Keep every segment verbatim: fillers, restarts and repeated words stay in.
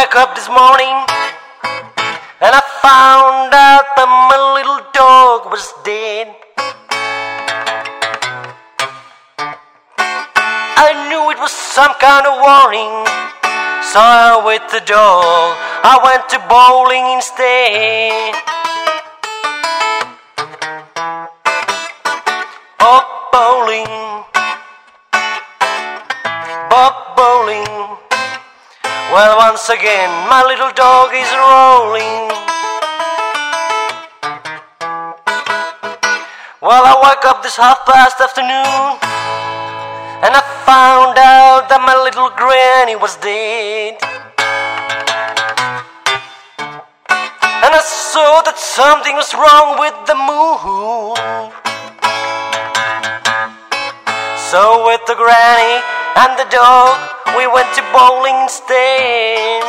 woke up this morning and I found out that my little dog was dead. I knew it was some kind of warning, so I with the dog I went to bowling instead. Oh, bowling, Bob bowling. Well, once again my little dog is rolling. Well, I woke up this half past afternoon and I found out that my little granny was dead. And I saw that something was wrong with the moon. So with the granny and the dog we went to bowling instead.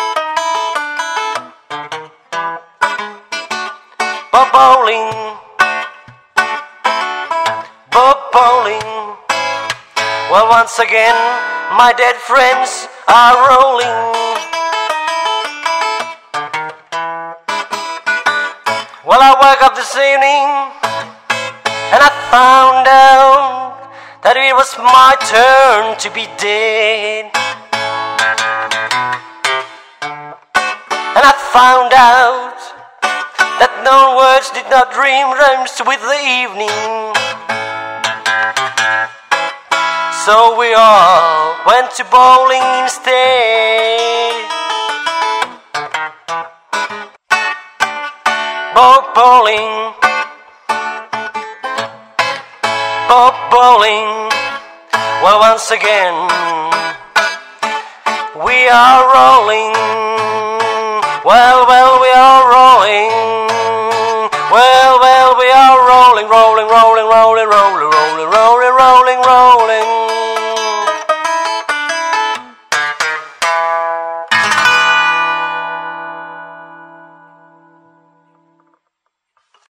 Bob bowling, Bob bowling. Well, once again my dead friends are rolling. Well, I woke up this evening and I found out that it was my turn to be dead. And I found out that no words did not dream rhymes with the evening. So we all went to bowling instead. Bob bowling, Bob bowling. Well, once again we are rolling. Well, well, we are rolling. Well, well, we are rolling, rolling, rolling, rolling, rolling, rolling, rolling, rolling, rolling.